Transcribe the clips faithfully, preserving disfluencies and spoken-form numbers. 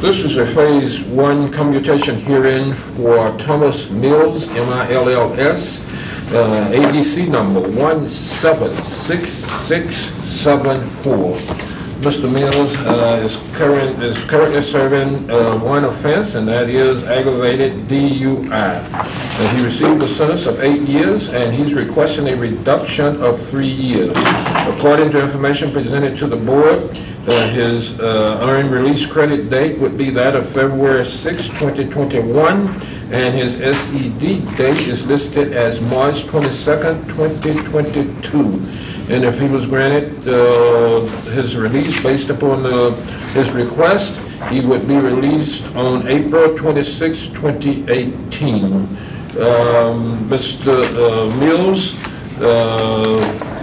This is a phase one commutation hearing for Thomas Mills, M I L L S, uh, A D C number one seven six six seven four. Mister Mills uh, is, current, is currently serving uh, one offense, and that is aggravated D U I. Uh, he received a sentence of eight years, and he's requesting a reduction of three years. According to information presented to the board, uh, his uh, earned release credit date would be that of February sixth, twenty twenty-one, and his S E D date is listed as March twenty-second, twenty twenty-two. And if he was granted uh, his release based upon the, his request, he would be released on April twenty-sixth, twenty eighteen. Um, Mister Uh, Mills' uh,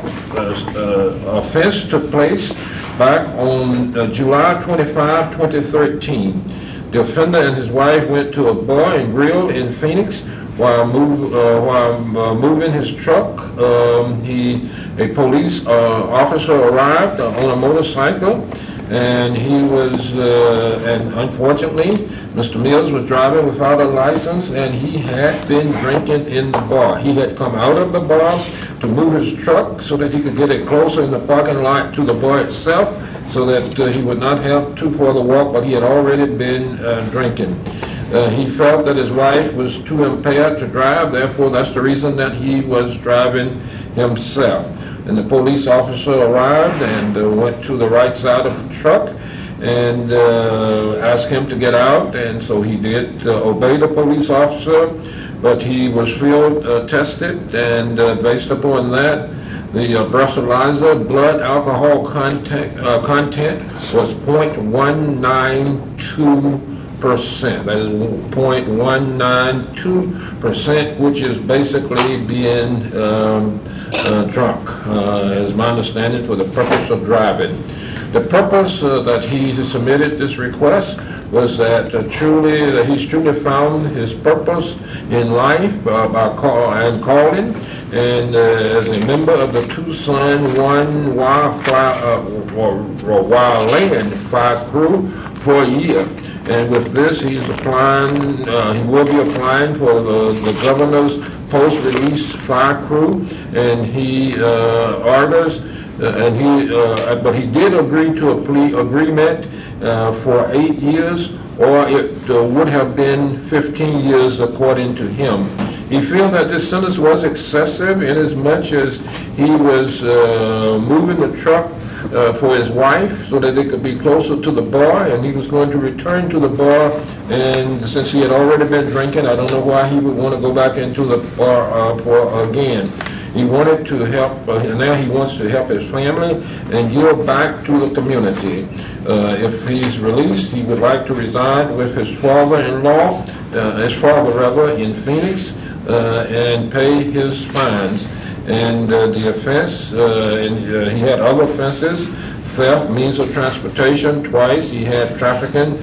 uh, offense took place back on uh, July twenty-fifth, twenty thirteen. The offender and his wife went to a bar and grill in Phoenix. While, move, uh, while uh, moving his truck, um, he, a police uh, officer arrived uh, on a motorcycle, and he was, uh, and unfortunately, Mister Mills was driving without a license, and he had been drinking in the bar. He had come out of the bar to move his truck so that he could get it closer in the parking lot to the bar itself, so that uh, he would not have too far to walk, but he had already been uh, drinking. Uh, he felt that his wife was too impaired to drive, therefore that's the reason that he was driving himself. And the police officer arrived and uh, went to the right side of the truck and uh, asked him to get out, and so he did uh, obey the police officer, but he was field uh, tested, and uh, based upon that, the uh, breathalyzer blood alcohol content, uh, content was zero point one nine two percent. That is zero point one nine two percent, which is basically being um, uh, drunk, uh, is my understanding, for the purpose of driving. The purpose uh, that he submitted this request was that uh, truly, that he's truly found his purpose in life uh, by call and calling, and uh, as a member of the Tucson One Wildfire uh, or, or Wildland Fire Crew for a year. And with this, he's applying, uh, he will be applying for the, the governor's post-release fire crew, and he uh, orders, uh, and he, uh, but he did agree to a plea agreement uh, for eight years, or it uh, would have been fifteen years according to him. He feels that this sentence was excessive in as much as he was uh, moving the truck Uh, for his wife so that they could be closer to the bar, and he was going to return to the bar, and since he had already been drinking, I don't know why he would want to go back into the bar uh, for again. He wanted to help, uh, and now he wants to help his family and give back to the community. Uh, if he's released, he would like to reside with his father-in-law, uh, his father rather, in Phoenix, uh, and pay his fines. And uh, the offense, uh, and, uh, he had other offenses: theft, means of transportation twice. He had trafficking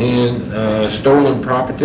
in uh, stolen property,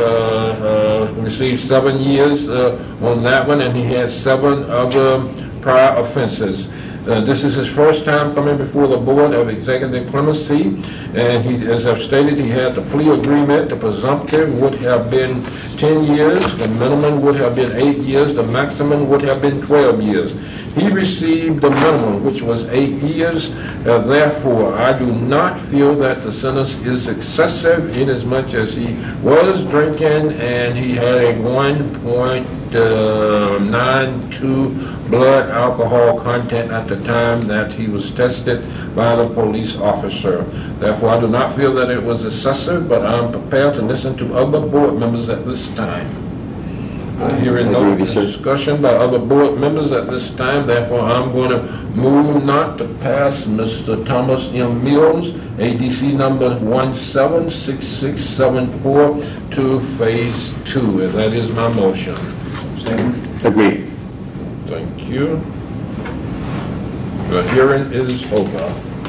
uh, uh, received seven years uh, on that one, and he had seven other prior offenses. Uh, this is his first time coming before the Board of Executive Clemency, and he, as I've stated, he had the plea agreement. The presumptive would have been ten years, the minimum would have been eight years, the maximum would have been twelve years. He received the minimum, which was eight years. Uh, therefore, I do not feel that the sentence is excessive, in as much as he was drinking and he had a one point nine two blood alcohol content at the time that he was tested by the police officer. Therefore, I do not feel that it was excessive, but I'm prepared to listen to other board members at this time. Uh, hearing no discussion by other board members at this time, therefore I'm going to move not to pass Mister Thomas M. Mills, A D C number one seven six six seven four, to phase two, and that is my motion. Agreed. Thank you. The hearing is over.